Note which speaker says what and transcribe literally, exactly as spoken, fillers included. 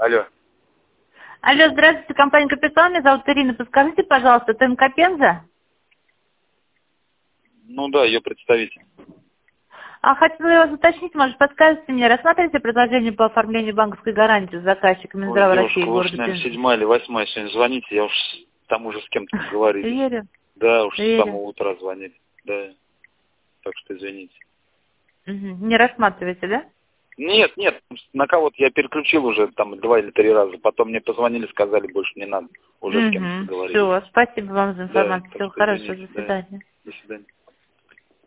Speaker 1: Алло.
Speaker 2: Алло, здравствуйте, компания «Капитал», меня зовут Ирина. Подскажите, пожалуйста, ТНК «Пенза»?
Speaker 1: Ну да, ее представитель.
Speaker 2: А хотела вас уточнить, может, подскажете мне, рассматриваете предложение по оформлению банковской гарантии с заказчиком
Speaker 1: Ой,
Speaker 2: Минздрава
Speaker 1: девушка,
Speaker 2: России в
Speaker 1: вы уж,
Speaker 2: городе
Speaker 1: наверное,
Speaker 2: Пенза?
Speaker 1: седьмая или восьмая сегодня звоните, я уж там уже с кем-то договорились.
Speaker 2: Верю.
Speaker 1: Да, уж с
Speaker 2: Верю.
Speaker 1: самого утра звонили. Да, так что извините.
Speaker 2: Угу. Не рассматриваете, да?
Speaker 1: Нет, нет, на кого-то я переключил уже там два или три раза. Потом мне позвонили, сказали, больше не надо. Уже с кем-то
Speaker 2: Угу.
Speaker 1: договорились.
Speaker 2: Все, спасибо вам за
Speaker 1: Да,
Speaker 2: информацию.
Speaker 1: так
Speaker 2: Всего
Speaker 1: что
Speaker 2: хорошего,
Speaker 1: извините,
Speaker 2: до
Speaker 1: да.
Speaker 2: свидания.
Speaker 1: До свидания.